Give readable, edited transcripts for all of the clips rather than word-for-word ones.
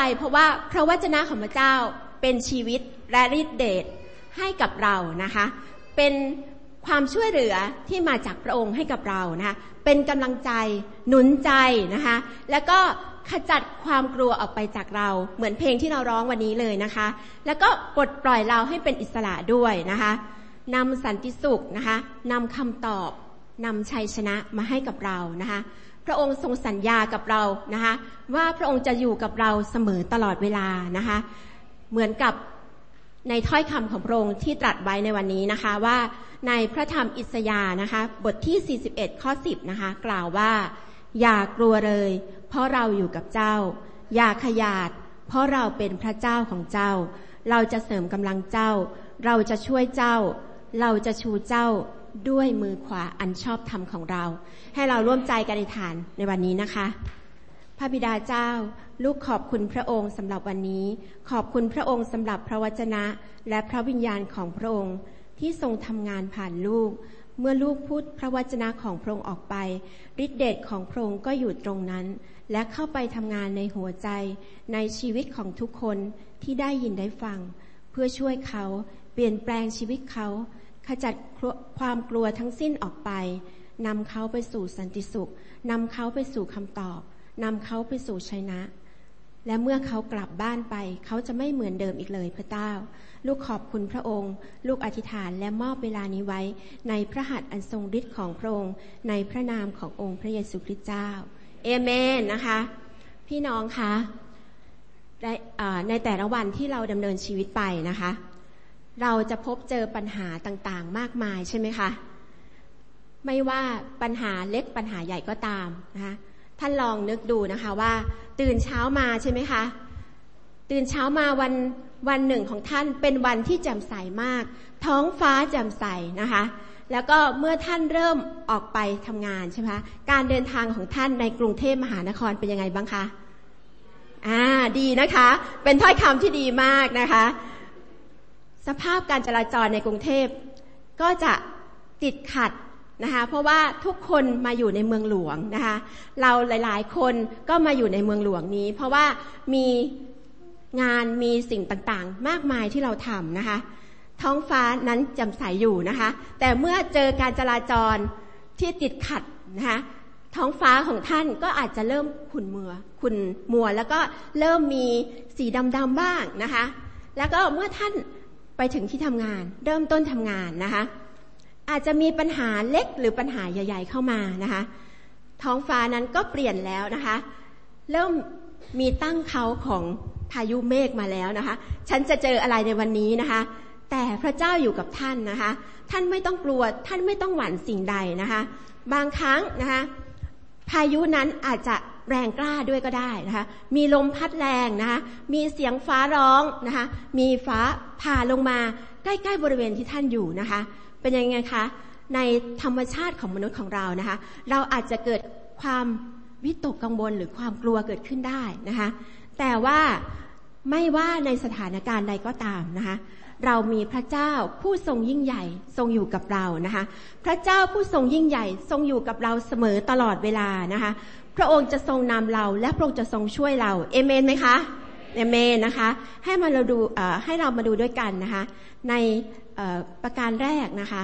เพราะว่าพระวจนะของพระเจ้าเป็นชีวิตและฤทธิ์เดชให้กับเรานะคะเป็นความช่วยเหลือที่มาจากพระองค์ให้กับเรานะคะเป็นกำลังใจหนุนใจนะคะแล้วก็ขจัดความกลัวออกไปจากเราเหมือนเพลงที่เราร้องวันนี้เลยนะคะแล้วก็ปลดปล่อยเราให้เป็นอิสระด้วยนะคะนำสันติสุขนะคะนำคำตอบนำชัยชนะมาให้กับเรานะคะพระองค์ทรงสัญญากับเรานะคะว่าพระองค์จะอยู่กับเราเสมอตลอดเวลานะคะเหมือนกับในถ้อยคำของพระองค์ที่ตรัสไว้ในวันนี้นะคะว่าในพระธรรมอิสยาห์นะคะบทที่41ข้อ10นะคะกล่าวว่าอย่ากลัวเลยเพราะเราอยู่กับเจ้าอย่าขยาดเพราะเราเป็นพระเจ้าของเจ้าเราจะเสริมกำลังเจ้าเราจะช่วยเจ้าเราจะชูเจ้าด้วยมือขวาอันชอบธรรมของเราให้เราร่วมใจกันอธิษฐานในวันนี้นะคะพระบิดาเจ้าลูกขอบคุณพระองค์สำหรับวันนี้ขอบคุณพระองค์สำหรับพระวจนะและพระวิญญาณของพระองค์ที่ทรงทำงานผ่านลูกเมื่อลูกพูดพระวจนะของพระองค์ออกไปฤทธิเดชของพระองค์ก็อยู่ตรงนั้นและเข้าไปทำงานในหัวใจในชีวิตของทุกคนที่ได้ยินได้ฟังเพื่อช่วยเขาเปลี่ยนแปลงชีวิตเขาขจัดความกลัวทั้งสิ้นออกไปนำเขาไปสู่สันติสุขนำเขาไปสู่คำตอบนำเขาไปสู่ชัยนะและเมื่อเขากลับบ้านไปเขาจะไม่เหมือนเดิมอีกเลยพระเจ้าลูกขอบคุณพระองค์ลูกอธิษฐานและมอบเวลานี้ไว้ในพระหัตถ์อันทรงฤทธิ์ของพระองค์ในพระนามขององค์พระเยซูคริสต์เจ้าเอเมนนะคะพี่น้องคะในแต่ละวันที่เราดำเนินชีวิตไปนะคะเราจะพบเจอปัญหาต่างๆมากมายใช่ไหมคะไม่ว่าปัญหาเล็กปัญหาใหญ่ก็ตามนะคะท่านลองนึกดูนะคะว่าตื่นเช้ามาใช่ไหมคะตื่นเช้ามาวันหนึ่งของท่านเป็นวันที่แจ่มใสมากท้องฟ้าแจ่มใสนะคะแล้วก็เมื่อท่านเริ่มออกไปทำงานใช่ไหมคะการเดินทางของท่านในกรุงเทพมหานครเป็นยังไงบ้างคะดีนะคะเป็นถ้อยคำที่ดีมากนะคะสภาพการจราจรในกรุงเทพก็จะติดขัดนะคะเพราะว่าทุกคนมาอยู่ในเมืองหลวงนะคะเราหลายๆคนก็มาอยู่ในเมืองหลวงนี้เพราะว่ามีงานมีสิ่งต่างๆมากมายที่เราทำนะคะท้องฟ้านั้นแจ่มใสอยู่นะคะแต่เมื่อเจอการจราจรที่ติดขัดนะคะท้องฟ้าของท่านก็อาจจะเริ่มขุ่นมัวแล้วก็เริ่มมีสีดำๆบ้างนะคะแล้วก็เมื่อท่านไปถึงที่ทำงานเริ่มต้นทำงานนะคะอาจจะมีปัญหาเล็กหรือปัญหาใหญ่ๆเข้ามานะคะท้องฟ้านั้นก็เปลี่ยนแล้วนะคะเริ่มมีตั้งเขาของพายุเมฆมาแล้วนะคะฉันจะเจออะไรในวันนี้นะคะแต่พระเจ้าอยู่กับท่านนะคะท่านไม่ต้องกลัวท่านไม่ต้องหวั่นสิ่งใดนะคะบางครั้งนะคะพายุนั้นอาจจะแรงกล้าด้วยก็ได้นะคะมีลมพัดแรงนะคะมีเสียงฟ้าร้องนะคะมีฟ้าผ่าลงมาใกล้ๆบริเวณที่ท่านอยู่นะคะเป็นยังไงคะในธรรมชาติของมนุษย์ของเรานะคะเราอาจจะเกิดความวิตกกังวลหรือความกลัวเกิดขึ้นได้นะคะแต่ว่าไม่ว่าในสถานการณ์ใดก็ตามนะคะเรามีพระเจ้าผู้ทรงยิ่งใหญ่ทรงอยู่กับเรานะคะพระเจ้าผู้ทรงยิ่งใหญ่ทรงอยู่กับเราเสมอตลอดเวลานะคะพระองค์จะทรงนำเราและพระองค์จะทรงช่วยเราเอเมนไหมคะเอเมนนะคะให้เรามาดูด้วยกันนะคะในประการแรกนะคะ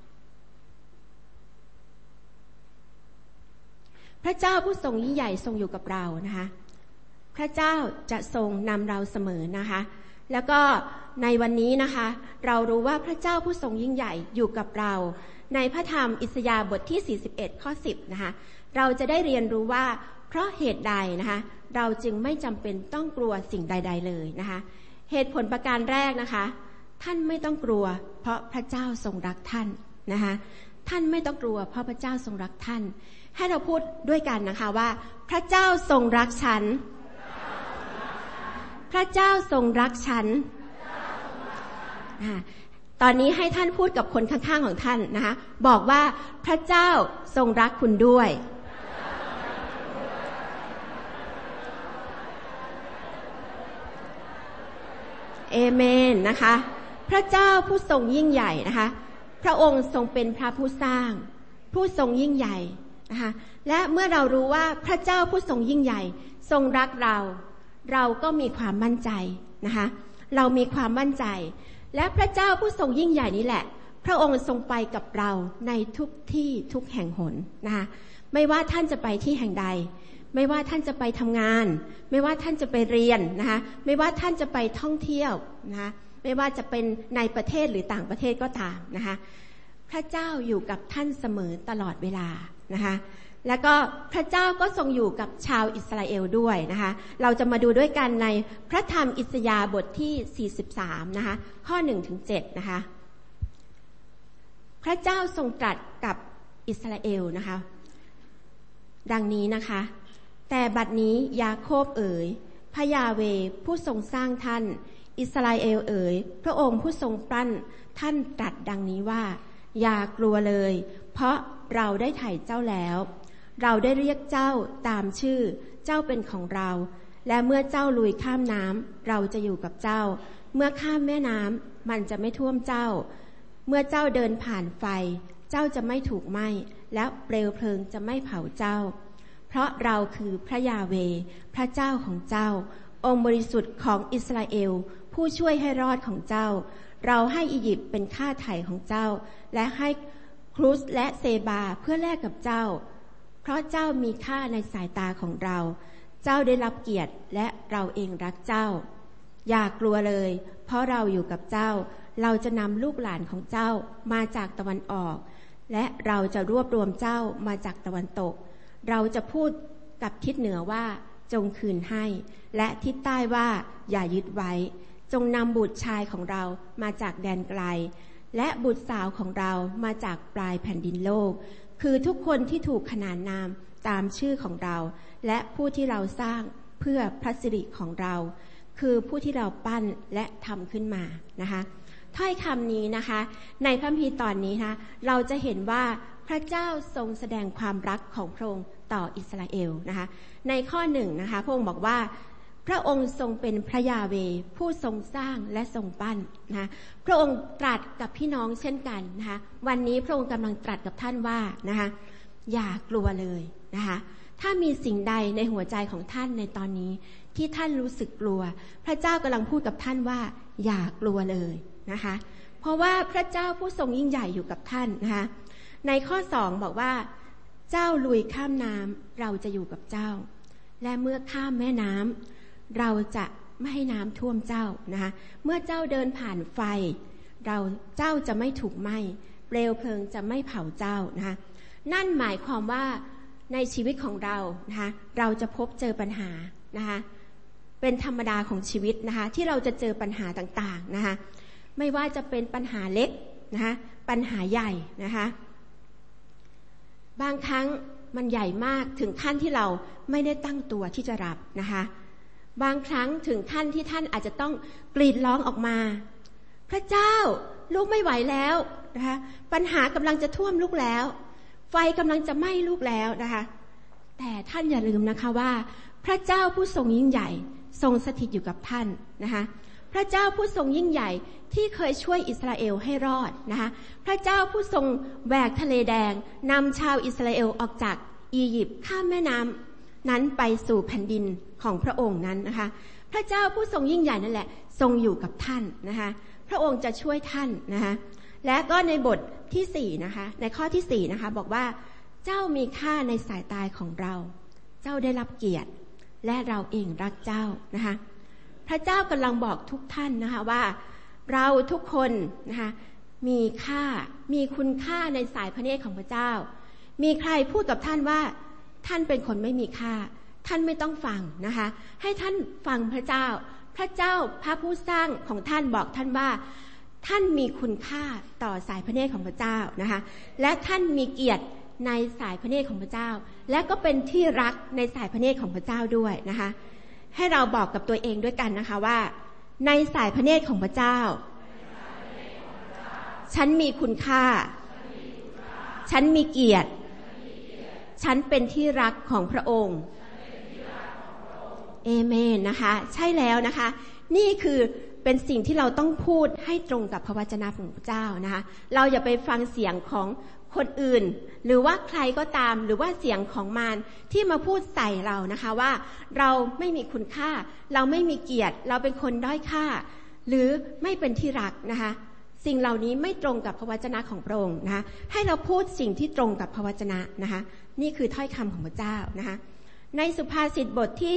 พระเจ้าผู้ทรงยิ่งใหญ่ทรงอยู่กับเรานะคะพระเจ้าจะทรงนำเราเสมอนะคะแล้วก็ในวันนี้นะคะเรารู้ว่าพระเจ้าผู้ทรงยิ่งใหญ่อยู่กับเราในพระธรรมอิสยาห์บทที่41ข้อ10นะคะเราจะได้เรียนรู้ว่าเพราะเหตุใดนะคะเราจึงไม่จำเป็นต้องกลัวสิ่งใดๆเลยนะคะเหตุผลประการแรกนะคะท่านไม่ต้องกลัวเพราะพระเจ้าทรงรักท่านนะคะท่านไม่ต้องกลัวเพราะพระเจ้าทรงรักท่านให้เราพูดด้วยกันนะคะว่าพระเจ้าทรงรักฉันพระเจ้าทรงรักฉันตอนนี้ให้ท่านพูดกับคนข้างๆของท่านนะคะบอกว่าพระเจ้าทรงรักคุณด้วยเอเมนนะคะพระเจ้าผู้ทรงยิ่งใหญ่นะคะพระองค์ทรงเป็นพระผู้สร้างผู้ทรงยิ่งใหญ่นะคะและเมื่อเรารู้ว่าพระเจ้าผู้ทรงยิ่งใหญ่ทรงรักเราเราก็มีความมั่นใจนะคะเรามีความมั่นใจและพระเจ้าผู้ทรงยิ่งใหญ่นี้แหละพระองค์ทรงไปกับเราในทุกที่ทุกแห่งหนนะคะไม่ว่าท่านจะไปที่แห่งใดไม่ว่าท่านจะไปทำงานไม่ว่าท่านจะไปเรียนนะคะไม่ว่าท่านจะไปท่องเที่ยวนะคะไม่ว่าจะเป็นในประเทศหรือต่างประเทศก็ตามนะคะพระเจ้าอยู่กับท่านเสมอตลอดเวลานะคะแล้วก็พระเจ้าก็ทรงอยู่กับชาวอิสราเอลด้วยนะคะเราจะมาดูด้วยกันในพระธรรมอิสยาห์บทที่43นะคะข้อ 1-7 นะคะพระเจ้าทรงตรัสกับอิสราเอลนะคะดังนี้นะคะแต่บัดนี้ยาโคบเอ๋ยพระยาเวห์ผู้ทรงสร้างท่านอิสราเอลเอ๋ยพระองค์ผู้ทรงปั้นท่านตรัสดังนี้ว่าอย่ากลัวเลยเพราะเราได้ไถ่เจ้าแล้วเราได้เรียกเจ้าตามชื่อเจ้าเป็นของเราและเมื่อเจ้าลุยข้ามน้ำเราจะอยู่กับเจ้าเมื่อข้ามแม่น้ำมันจะไม่ท่วมเจ้าเมื่อเจ้าเดินผ่านไฟเจ้าจะไม่ถูกไหม้และเปลวเพลิงจะไม่เผาเจ้าเพราะเราคือพระยาเวห์พระเจ้าของเจ้าองค์บริสุทธิ์ของอิสราเอลผู้ช่วยให้รอดของเจ้าเราให้อียิปต์เป็นค่าไถ่ของเจ้าและให้ครุสและเซบาเพื่อแลกกับเจ้าเพราะเจ้ามีค่าในสายตาของเราเจ้าได้รับเกียรติและเราเองรักเจ้าอย่ากลัวเลยเพราะเราอยู่กับเจ้าเราจะนำลูกหลานของเจ้ามาจากตะวันออกและเราจะรวบรวมเจ้ามาจากตะวันตกเราจะพูดกับทิศเหนือว่าจงคืนให้และทิศใต้ว่าอย่ายึดไว้จงนำบุตรชายของเรามาจากแดนไกลและบุตรสาวของเรามาจากปลายแผ่นดินโลกคือทุกคนที่ถูกขนานนามตามชื่อของเราและผู้ที่เราสร้างเพื่อพระสิริของเราคือผู้ที่เราปั้นและทำขึ้นมานะคะถ้อยคำนี้นะคะในพระคัมภีร์ตอนนี้นะคะเราจะเห็นว่าพระเจ้าทรงแสดงความรักของพระองค์ต่ออิสราเอลนะคะในข้อ1นะคะพระองค์บอกว่าพระองค์ทรงเป็นพระยาเวห์ผู้ทรงสร้างและทรงปั้นนะคะพระองค์ตรัสกับพี่น้องเช่นกันนะคะวันนี้พระองค์กำลังตรัสกับท่านว่านะคะอย่ากลัวเลยนะคะถ้ามีสิ่งใดในหัวใจของท่านในตอนนี้ที่ท่านรู้สึกกลัวพระเจ้ากำลังพูดกับท่านว่าอย่ากลัวเลยนะคะเพราะว่าพระเจ้าผู้ทรงยิ่งใหญ่อยู่กับท่านนะคะในข้อ2บอกว่าเจ้าลุยข้ามน้ำเราจะอยู่กับเจ้าและเมื่อข้ามแม่น้ำเราจะไม่ให้น้ำท่วมเจ้านะคะเมื่อเจ้าเดินผ่านไฟเจ้าจะไม่ถูกไหม้เปลวเพลิงจะไม่เผาเจ้านะคะนั่นหมายความว่าในชีวิตของเรานะคะเราจะพบเจอปัญหานะคะเป็นธรรมดาของชีวิตนะคะที่เราจะเจอปัญหาต่างๆนะคะไม่ว่าจะเป็นปัญหาเล็กนะคะปัญหาใหญ่นะคะบางครั้งมันใหญ่มากถึงขั้นที่เราไม่ได้ตั้งตัวที่จะรับนะคะบางครั้งถึงขั้นที่ท่านอาจจะต้องกรีดร้องออกมาพระเจ้าลูกไม่ไหวแล้วนะคะปัญหากำลังจะท่วมลูกแล้วไฟกำลังจะไหม้ลูกแล้วนะคะแต่ท่านอย่าลืมนะคะว่าพระเจ้าผู้ทรงยิ่งใหญ่ทรงสถิตอยู่กับท่านนะคะพระเจ้าผู้ทรงยิ่งใหญ่ที่เคยช่วยอิสราเอลให้รอดนะคะพระเจ้าผู้ทรงแหวกทะเลแดงนำชาวอิสราเอลออกจากอียิปต์ข้ามแม่น้ำนั้นไปสู่แผ่นดินของพระองค์นั้นนะคะพระเจ้าผู้ทรงยิ่งใหญ่นั่นแหละทรงอยู่กับท่านนะคะพระองค์จะช่วยท่านนะคะและก็ในบทที่4นะคะในข้อที่4นะคะบอกว่าเจ้ามีค่าในสายตาของเราเจ้าได้รับเกียรติและเราเองรักเจ้านะคะพระเจ้ากำลังบอกทุกท่านนะคะว่าเราทุกคนนะคะมีค่ามีคุณค่าในสายพระเนตรของพระเจ้ามีใครพูดกับท่านว่าท่านเป็นคนไม่มีค่าท่านไม่ต้องฟังนะคะให้ท่านฟังพระเจ้าพระเจ้าพระผู้สร้างของท่านบอกท่านว่าท่านมีคุณค่าต่อสายพระเนตรของพระเจ้านะคะและท่านมีเกียรติในสายพระเนตรของพระเจ้าและก็เป็นที่รักในสายพระเนตรของพระเจ้าด้วยนะคะให้เราบอกกับตัวเองด้วยกันนะคะว่าในสายพระเนตรของพระเจ้าฉันมีคุณค่าฉันมีเกียรติฉันเป็นที่รักของพระองค์เอเมนนะคะใช่แล้วนะคะนี่คือเป็นสิ่งที่เราต้องพูดให้ตรงกับพระวจนะของพระเจ้านะคะเราอย่าไปฟังเสียงของคนอื่นหรือว่าใครก็ตามหรือว่าเสียงของมารที่มาพูดใส่เรานะคะว่าเราไม่มีคุณค่าเราไม่มีเกียรติเราเป็นคนด้อยค่าหรือไม่เป็นที่รักนะคะสิ่งเหล่านี้ไม่ตรงกับพระวจนะของพระองค์นะคะให้เราพูดสิ่งที่ตรงกับพระวจนะนะคะนี่คือถ้อยคำของพระเจ้านะคะในสุภาษิตบทที่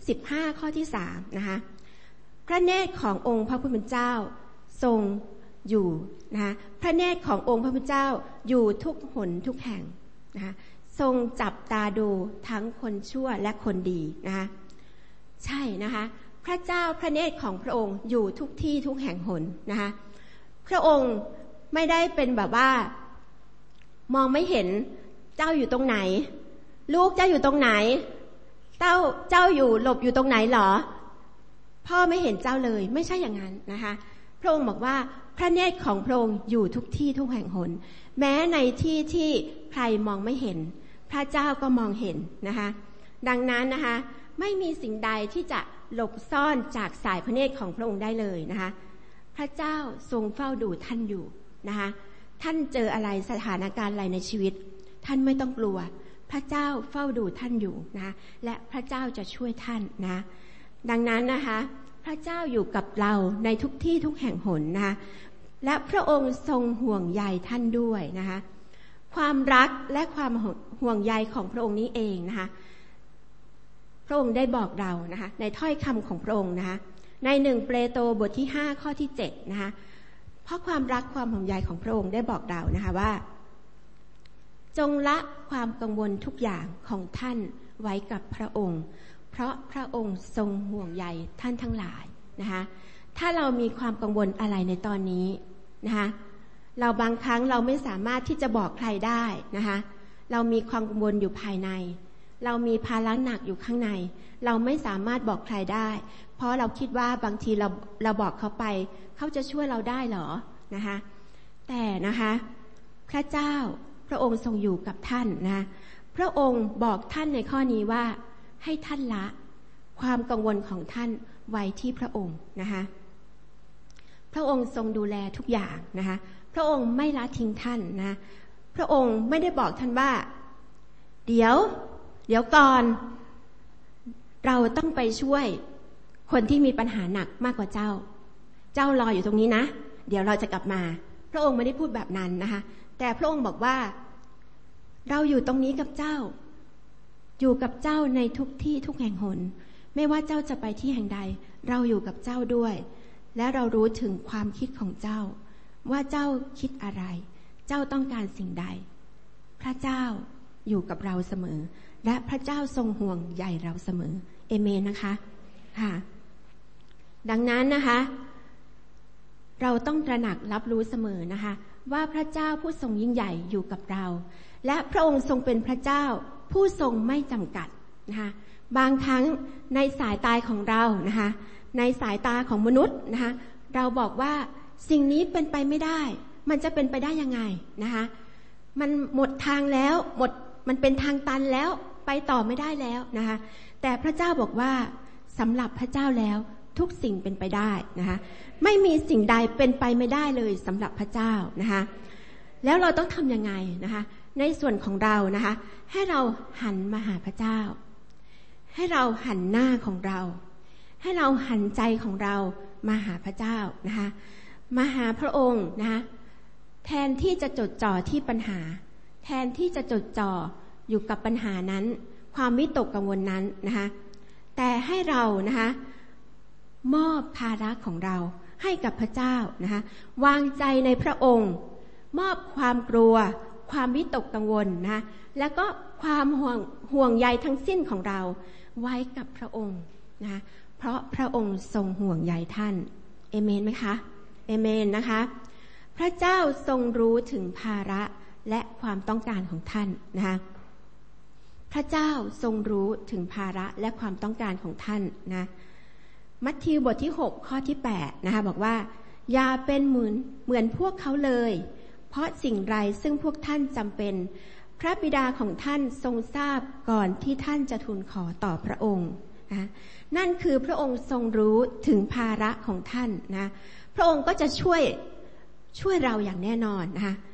15ข้อที่3นะคะพระเนตรขององค์พระผู้เป็นเจ้าทรงอยู่นะคะพระเนตรขององค์พระผู้เป็นเจ้าอยู่ทุกหนทุกแห่งนะคะทรงจับตาดูทั้งคนชั่วและคนดีนะคะใช่นะคะพระเจ้าพระเนตรของพระองค์อยู่ทุกที่ทุกแห่งหนนะคะพระองค์ไม่ได้เป็นแบบว่ามองไม่เห็นเจ้าอยู่ตรงไหนลูกเจ้าอยู่ตรงไหนเจ้าอยู่หลบอยู่ตรงไหนหรอพ่อไม่เห็นเจ้าเลยไม่ใช่อย่างนั้นนะคะพระองค์บอกว่าพระเนตรของพระองค์อยู่ทุกที่ทุกแห่งหนแม้ในที่ที่ใครมองไม่เห็นพระเจ้าก็มองเห็นนะคะดังนั้นนะคะไม่มีสิ่งใดที่จะหลบซ่อนจากสายพระเนตรของพระองค์ได้เลยนะคะพระเจ้าทรงเฝ้าดูท่านอยู่นะคะท่านเจออะไรสถานการณ์อะไรในชีวิตท่านไม่ต้องกลัวพระเจ้าเฝ้าดูท่านอยู่นะและพระเจ้าจะช่วยท่านนะดังนั้นนะคะพระเจ้าอยู่กับเราในทุกที่ทุกแห่งหนนะคะและพระองค์ทรงห่วงใยท่านด้วยนะคะความรักและความห่วงใยของพระองค์นี้เองนะคะพระองค์ได้บอกเรานะคะในถ้อยคำของพระองค์นะคะใน1เปโตรบทที่5ข้อที่7นะคะเพราะความรักความห่วงใยของพระองค์ได้บอกเรานะคะว่าจงละความกังวลทุกอย่างของท่านไว้กับพระองค์เพราะพระองค์ทรงห่วงใยท่านทั้งหลายนะคะถ้าเรามีความกังวลอะไรในตอนนี้นะคะเราบางครั้งเราไม่สามารถที่จะบอกใครได้นะคะเรามีความกังวลอยู่ภายในเรามีภาระหนักอยู่ข้างในเราไม่สามารถบอกใครได้เพราะเราคิดว่าบางทีเราบอกเขาไปเขาจะช่วยเราได้เหรอนะคะแต่นะคะพระเจ้าพระองค์ทรงอยู่กับท่านนะพระองค์บอกท่านในข้อนี้ว่าให้ท่านละความกังวลของท่านไว้ที่พระองค์นะคะพระองค์ทรงดูแลทุกอย่างนะคะพระองค์ไม่ละทิ้งท่านนะพระองค์ไม่ได้บอกท่านว่าเดี๋ยวก่อนเราต้องไปช่วยคนที่มีปัญหาหนักมากกว่าเจ้ารออยู่ตรงนี้นะเดี๋ยวเราจะกลับมาพระองค์ไม่ได้พูดแบบนั้นนะคะแต่พระองค์บอกว่าเราอยู่ตรงนี้กับเจ้าอยู่กับเจ้าในทุกที่ทุกแห่งหนไม่ว่าเจ้าจะไปที่แห่งใดเราอยู่กับเจ้าด้วยและเรารู้ถึงความคิดของเจ้าว่าเจ้าคิดอะไรเจ้าต้องการสิ่งใดพระเจ้าอยู่กับเราเสมอและพระเจ้าทรงห่วงใยเราเสมอเอเมนนะคะค่ะดังนั้นนะคะเราต้องตระหนักรับรู้เสมอนะคะว่าพระเจ้าผู้ทรงยิ่งใหญ่อยู่กับเราและพระองค์ทรงเป็นพระเจ้าผู้ทรงไม่จำกัดนะคะบางครั้งในสายตาของเรานะคะในสายตาของมนุษย์นะคะเราบอกว่าสิ่งนี้เป็นไปไม่ได้มันจะเป็นไปได้ยังไงนะคะมันหมดทางแล้วมันเป็นทางตันแล้วไปต่อไม่ได้แล้วนะคะแต่พระเจ้าบอกว่าสำหรับพระเจ้าแล้วทุกสิ่งเป็นไปได้นะคะไม่มีสิ่งใดเป็นไปไม่ได้เลยสำหรับพระเจ้านะคะแล้วเราต้องทำยังไงนะคะในส่วนของเรานะคะให้เราหันมาหาพระเจ้าให้เราหันหน้าของเราให้เราหันใจของเรามาหาพระเจ้านะคะมาหาพระองค์นะคะแทนที่จะจดจ่อที่ปัญหาแทนที่จะจดจ่ออยู่กับปัญหานั้นความวิตกกังวลนั้นนะคะแต่ให้เรานะคะมอบภาระของเราให้กับพระเจ้านะคะวางใจในพระองค์มอบความกลัวความวิตกกังวลนะแล้วก็ความห่วงใยทั้งสิ้นของเราไว้กับพระองค์นะเพราะพระองค์ทรงห่วงใยท่านเอเมนไหมคะเอเมนนะคะพระเจ้าทรงรู้ถึงภาระและความต้องการของท่านนะคะพระเจ้าทรงรู้ถึงภาระและความต้องการของท่านนะมัทธิวบทที่6ข้อที่8นะคะบอกว่าอย่าเป็นเหมือนพวกเขาเลยเพราะสิ่งไรซึ่งพวกท่านจำเป็นพระบิดาของท่านทรงทราบก่อนที่ท่านจะทูลขอต่อพระองค์นะนั่นคือพระองค์ทรงรู้ถึงภาระของท่านนะพระองค์ก็จะช่วยเราอย่างแน่นอนนะคะ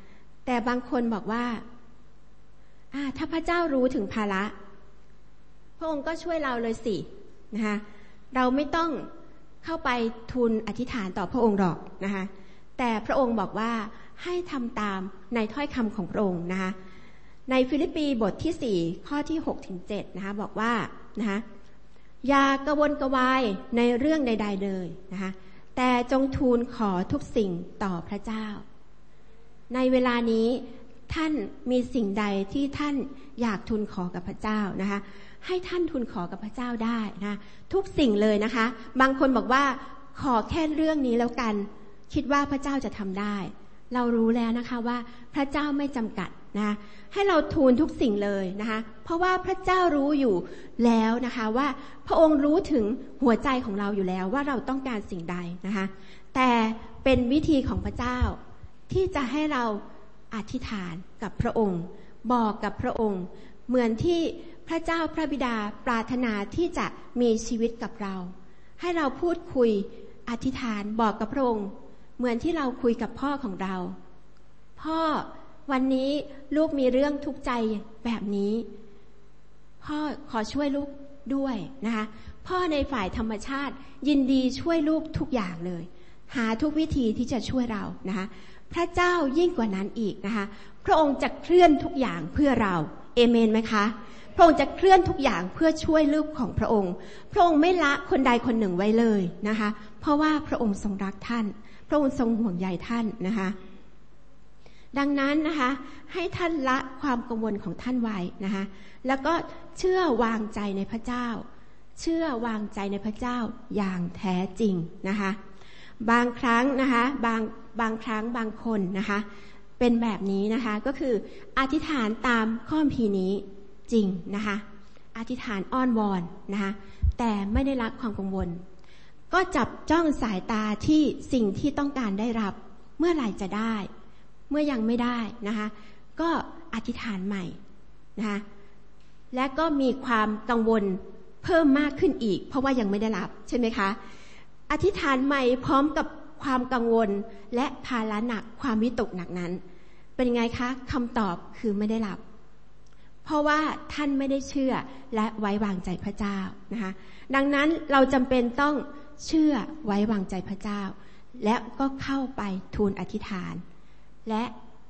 แต่บางคนบอกว่าถ้าพระเจ้ารู้ถึงภาระพระองค์ก็ช่วยเราเลยสินะคะเราไม่ต้องเข้าไปทูลอธิษฐานต่อพระองค์หรอกนะคะแต่พระองค์บอกว่าให้ทำตามในถ้อยคำของพระองค์นะคะในฟิลิปปีบทที่4ข้อที่6ถึง7นะคะบอกว่านะคะอย่ากระวนกระวายในเรื่องใดๆเลยนะคะแต่จงทูลขอทุกสิ่งต่อพระเจ้าในเวลานี้ท่านมีสิ่งใดที่ท่านอยากทูลขอกับพระเจ้านะคะให้ท่านทูลขอกับพระเจ้าได้นะทุกสิ่งเลยนะคะบางคนบอกว่าขอแค่เรื่องนี้แล้วกันคิดว่าพระเจ้าจะทำได้เรารู้แล้วนะคะว่าพระเจ้าไม่จำกัดนะให้เราทูลทุกสิ่งเลยนะคะเพราะว่าพระเจ้ารู้อยู่แล้วนะคะว่าพระองค์รู้ถึงหัวใจของเราอยู่แล้วว่าเราต้องการสิ่งใดนะคะแต่เป็นวิธีของพระเจ้าที่จะให้เราอธิษฐานกับพระองค์บอกกับพระองค์เหมือนที่พระเจ้าพระบิดาปรารถนาที่จะมีชีวิตกับเราให้เราพูดคุยอธิษฐานบอกกับพระองค์เหมือนที่เราคุยกับพ่อของเราพ่อวันนี้ลูกมีเรื่องทุกข์ใจแบบนี้พ่อขอช่วยลูกด้วยนะคะพ่อในฝ่ายธรรมชาติยินดีช่วยลูกทุกอย่างเลยหาทุกวิธีที่จะช่วยเรานะคะพระเจ้ายิ่งกว่านั้นอีกนะคะพระองค์จะเคลื่อนทุกอย่างเพื่อเราเอเมนไหมคะพระองค์จะเคลื่อนทุกอย่างเพื่อช่วยลูกของพระองค์พระองค์ไม่ละคนใดคนหนึ่งไว้เลยนะคะเพราะว่าพระองค์ทรงรักท่านพระองค์ทรงห่วงใยท่านนะคะดังนั้นนะคะให้ท่านละความกังวลของท่านไว้นะคะแล้วก็เชื่อวางใจในพระเจ้าเชื่อวางใจในพระเจ้าอย่างแท้จริงนะคะบางครั้งนะคะบางครั้งบางคนนะคะเป็นแบบนี้นะคะก็คืออธิษฐานตามข้อคัมภีร์นี้จริงนะคะอธิษฐานอ้อนวอนนะคะแต่ไม่ได้ละความกังวลก็จับจ้องสายตาที่สิ่งที่ต้องการได้รับเมื่อไหร่จะได้เมื่อยังไม่ได้นะคะก็อธิษฐานใหม่นะคะและก็มีความกังวลเพิ่มมากขึ้นอีกเพราะว่ายังไม่ได้รับใช่ไหมคะอธิษฐานใหม่พร้อมกับความกังวลและภาระหนักความวิตกหนักนั้นเป็นไงคะคำตอบคือไม่ได้รับเพราะว่าท่านไม่ได้เชื่อและไว้วางใจพระเจ้านะคะดังนั้นเราจำเป็นต้องเชื่อไว้วางใจพระเจ้าและก็เข้าไปทูลอธิษฐานและ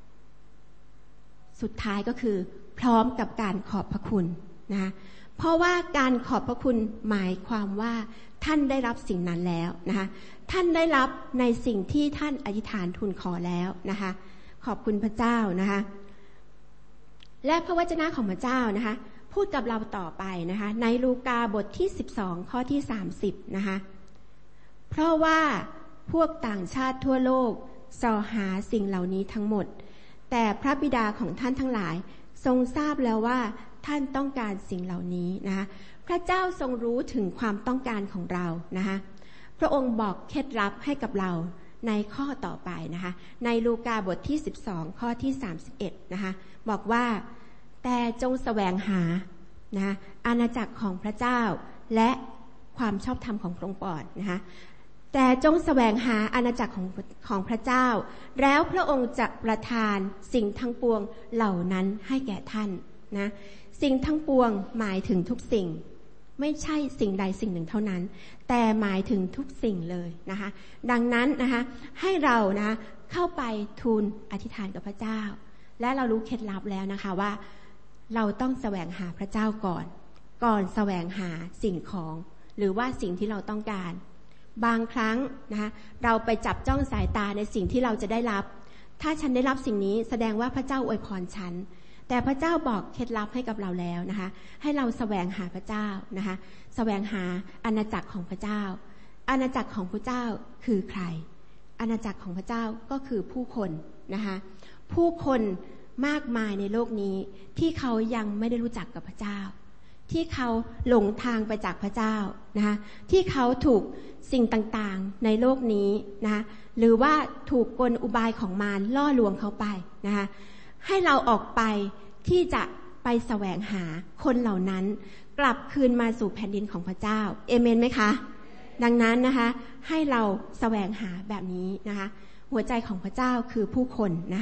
สุดท้ายก็คือพร้อมกับการขอบพระคุณนะคะเพราะว่าการขอบพระคุณหมายความว่าท่านได้รับสิ่งนั้นแล้วนะคะท่านได้รับในสิ่งที่ท่านอธิษฐานทูลขอแล้วนะคะขอบคุณพระเจ้านะคะและพระวจนะของพระเจ้านะคะพูดกับเราต่อไปนะคะในลูกาบทที่12ข้อที่30นะคะเพราะว่าพวกต่างชาติทั่วโลกส่อหาสิ่งเหล่านี้ทั้งหมดแต่พระบิดาของท่านทั้งหลายทรงทราบแล้วว่าท่านต้องการสิ่งเหล่านี้นะคะพระเจ้าทรงรู้ถึงความต้องการของเรานะคะพระองค์บอกเคล็ดลับให้กับเราในข้อต่อไปนะคะในลูกาบทที่12ข้อที่31นะคะบอกว่าแต่จงแสวงหานะอาณาจักรของพระเจ้าและความชอบธรรมของพระองค์ก่อนนะคะแต่จงแสวงหาอาณาจักรของพระเจ้าแล้วพระองค์จะประทานสิ่งทั้งปวงเหล่านั้นให้แก่ท่านนะสิ่งทั้งปวงหมายถึงทุกสิ่งไม่ใช่สิ่งใดสิ่งหนึ่งเท่านั้นแต่หมายถึงทุกสิ่งเลยนะคะดังนั้นนะคะให้เรานะเข้าไปทูลอธิษฐานกับพระเจ้าและเรารู้เคล็ดลับแล้วนะคะว่าเราต้องแสวงหาพระเจ้าก่อนแสวงหาสิ่งของหรือว่าสิ่งที่เราต้องการบางครั้งนะคะเราไปจับจ้องสายตาในสิ่งที่เราจะได้รับถ้าฉันได้รับสิ่งนี้แสดงว่าพระเจ้าอวยพรฉันแต่พระเจ้าบอกเคล็ดลับให้กับเราแล้วนะคะให้เราแสวงหาพระเจ้านะคะแสวงหาอาณาจักรของพระเจ้าอาณาจักรของพระเจ้าคือใครอาณาจักรของพระเจ้าก็คือผู้คนนะคะผู้คนมากมายในโลกนี้ที่เขายังไม่ได้รู้จักกับพระเจ้าที่เขาหลงทางไปจากพระเจ้านะคะที่เขาถูกสิ่งต่างๆในโลกนี้นะหรือว่าถูกกลอุบายของมารล่อลวงเขาไปนะคะให้เราออกไปที่จะไปแสวงหาคนเหล่านั้นกลับคืนมาสู่แผ่นดินของพระเจ้าเอเมนไหมคะดังนั้นนะคะให้เราแสวงหาแบบนี้นะคะหัวใจของพระเจ้าคือผู้คนนะคะ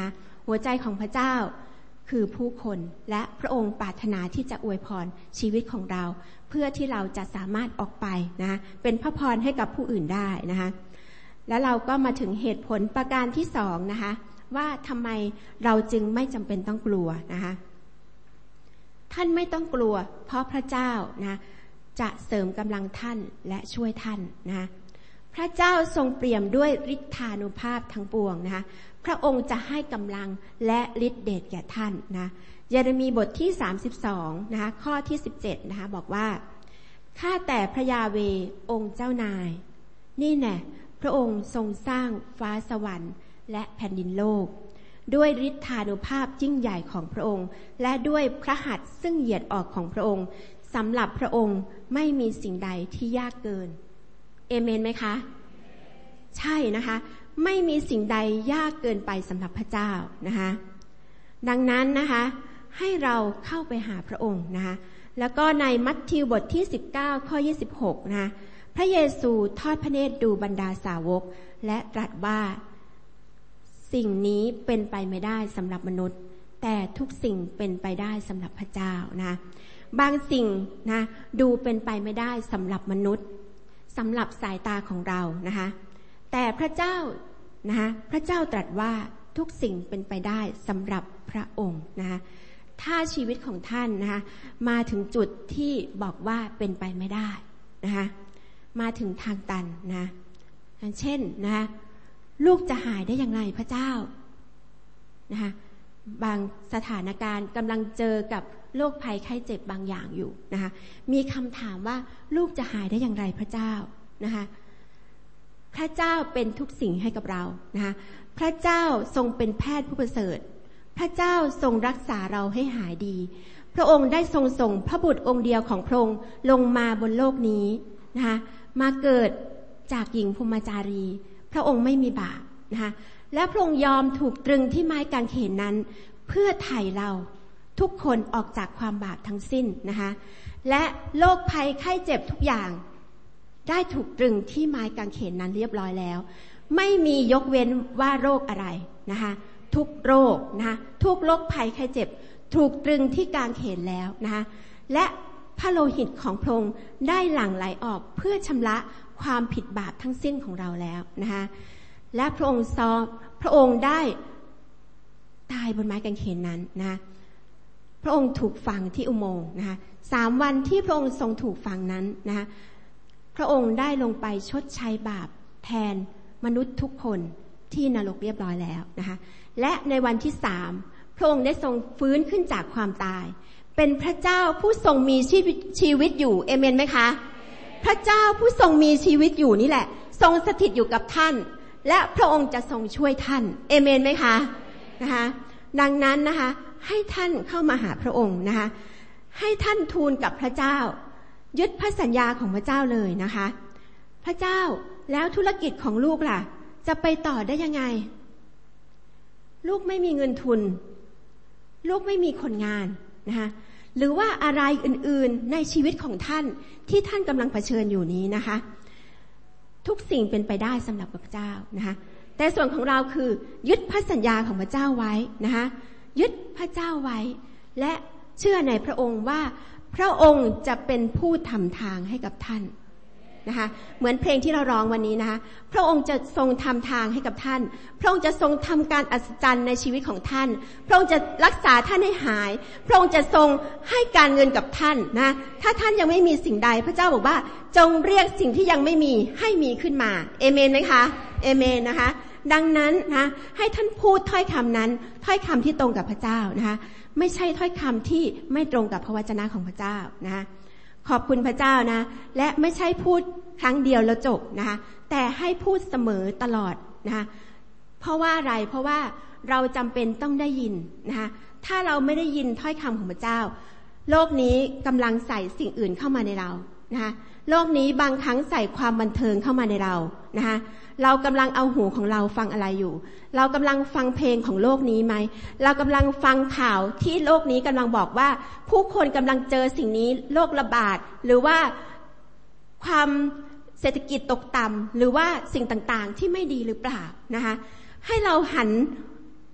หัวใจของพระเจ้าคือผู้คนและพระองค์ปรารถนาที่จะอวยพรชีวิตของเราเพื่อที่เราจะสามารถออกไปนะเป็นพระพรให้กับผู้อื่นได้นะคะแล้วเราก็มาถึงเหตุผลประการที่สองนะคะว่าทำไมเราจึงไม่จำเป็นต้องกลัวนะคะท่านไม่ต้องกลัวเพราะพระเจ้านะจะเสริมกำลังท่านและช่วยท่านนะพระเจ้าทรงเปี่ยมด้วยฤทธานุภาพทั้งปวงนะคะพระองค์จะให้กำลังและฤทธิเดชแก่ท่านนะเยเรมีบทที่32นะคะข้อที่17นะคะบอกว่าข้าแต่พระยาเวห์องค์เจ้านายนี่แน่พระองค์ทรงสร้างฟ้าสวรรค์และแผ่นดินโลกด้วยฤทธานุภาพยิ่งใหญ่ของพระองค์และด้วยพระหัตถ์ซึ่งเหยียดออกของพระองค์สำหรับพระองค์ไม่มีสิ่งใดที่ยากเกินเอเมนไหมคะใช่นะคะไม่มีสิ่งใดยากเกินไปสำหรับพระเจ้านะคะดังนั้นนะคะให้เราเข้าไปหาพระองค์นะคะแล้วก็ในมัทธิวบทที่19ข้อ26นะคะพระเยซูทอดพระเนตรดูบรรดาสาวกและตรัสว่าสิ่งนี้เป็นไปไม่ได้สำหรับมนุษย์แต่ทุกสิ่งเป็นไปได้สำหรับพระเจ้านะบางสิ่งนะดูเป็นไปไม่ได้สำหรับมนุษย์สำหรับสายตาของเรานะคะแต่พระเจ้านะคะพระเจ้าตรัสว่าทุกสิ่งเป็นไปได้สำหรับพระองค์นะคะถ้าชีวิตของท่านนะคะมาถึงจุดที่บอกว่าเป็นไปไม่ได้นะคะมาถึงทางตันนะอย่างเช่นนะคะลูกจะหายได้อย่างไรพระเจ้านะคะบางสถานการณ์กำลังเจอกับโรคภัยไข้เจ็บบางอย่างอยู่นะคะมีคำถามว่าลูกจะหายได้อย่างไรพระเจ้านะคะพระเจ้าเป็นทุกสิ่งให้กับเรานะคะพระเจ้าทรงเป็นแพทย์ผู้ประเสริฐพระเจ้าทรงรักษาเราให้หายดีพระองค์ได้ทรงส่งพระบุตรองค์เดียวของพระองค์ลงมาบนโลกนี้นะคะมาเกิดจากหญิงพรหมจารีพระองค์ไม่มีบาปนะคะและพระองค์ยอมถูกตรึงที่ไม้กางเขนนั้นเพื่อไถ่เราทุกคนออกจากความบาปทั้งสิ้นนะคะและโรคภัยไข้เจ็บทุกอย่างได้ถูกตรึงที่ไม้กางเขนนั้นเรียบร้อยแล้วไม่มียกเว้นว่าโรคอะไรนะคะทุกโรคนะคะทุกโรคภัยไข้เจ็บถูกตรึงที่กางเขนแล้วนะคะและพระโลหิตของพระองค์ได้หลั่งไหลออกเพื่อชำระความผิดบาปทั้งสิ้นของเราแล้วนะคะและพระองค์ได้ตายบนไม้กางเขนนั้นนะพระองค์ถูกฝังที่อุโมงค์นะคะ3 วันที่พระองค์ทรงถูกฝังนั้นนะคะพระองค์ได้ลงไปชดใช้บาปแทนมนุษย์ทุกคนที่นรกเรียบร้อยแล้วนะคะและในวันที่3พระองค์ได้ทรงฟื้นขึ้นจากความตายเป็นพระเจ้าผู้ทรงมีชีวิตอยู่เอเมนไหมคะพระเจ้าผู้ทรงมีชีวิตอยู่นี่แหละทรงสถิตอยู่กับท่านและพระองค์จะทรงช่วยท่านเอเมนไหมคะนะคะดังนั้นนะคะให้ท่านเข้ามาหาพระองค์นะคะให้ท่านทูลกับพระเจ้ายึดพระสัญญาของพระเจ้าเลยนะคะพระเจ้าแล้วธุรกิจของลูกล่ะจะไปต่อได้ยังไงลูกไม่มีเงินทุนลูกไม่มีคนงานนะคะหรือว่าอะไรอื่นๆในชีวิตของท่านที่ท่านกำลังเผชิญอยู่นี้นะคะทุกสิ่งเป็นไปได้สำหรับพระเจ้านะคะแต่ส่วนของเราคือยึดพระสัญญาของพระเจ้าไว้นะคะยึดพระเจ้าไว้และเชื่อในพระองค์ว่าพระองค์จะเป็นผู้ทำทางให้กับท่านนะคะเหมือนเพลงที่เราร้องวันนี้นะคะพระองค์จะทรงทำทางให้กับท่านพระองค์จะทรงทำการอัศจรรย์ในชีวิตของท่านพระองค์จะรักษาท่านให้หายพระองค์จะทรงให้การเงินกับท่านนะถ้าท่านยังไม่มีสิ่งใดพระเจ้าบอกว่าจงเรียกสิ่งที่ยังไม่มีให้มีขึ้นมาเอเมนไหมคะเอเมนนะคะดังนั้นนะให้ท่านพูดถ้อยคำนั้นถ้อยคำที่ตรงกับพระเจ้านะคะไม่ใช่ถ้อยคำที่ไม่ตรงกับพระวจนะของพระเจ้านะคะขอบคุณพระเจ้านะและไม่ใช่พูดครั้งเดียวแล้วจบนะคะแต่ให้พูดเสมอตลอดนะคะเพราะว่าอะไรเพราะว่าเราจำเป็นต้องได้ยินนะคะถ้าเราไม่ได้ยินถ้อยคำของพระเจ้าโลกนี้กำลังใส่สิ่งอื่นเข้ามาในเรานะคะโลกนี้บางครั้งใส่ความบันเทิงเข้ามาในเรานะคะเรากำลังเอาหูของเราฟังอะไรอยู่เรากำลังฟังเพลงของโลกนี้ไหมเรากำลังฟังข่าวที่โลกนี้กำลังบอกว่าผู้คนกำลังเจอสิ่งนี้โรคระบาดหรือว่าความเศรษฐกิจตกต่ำหรือว่าสิ่งต่างๆที่ไม่ดีหรือเปล่านะคะให้เราหัน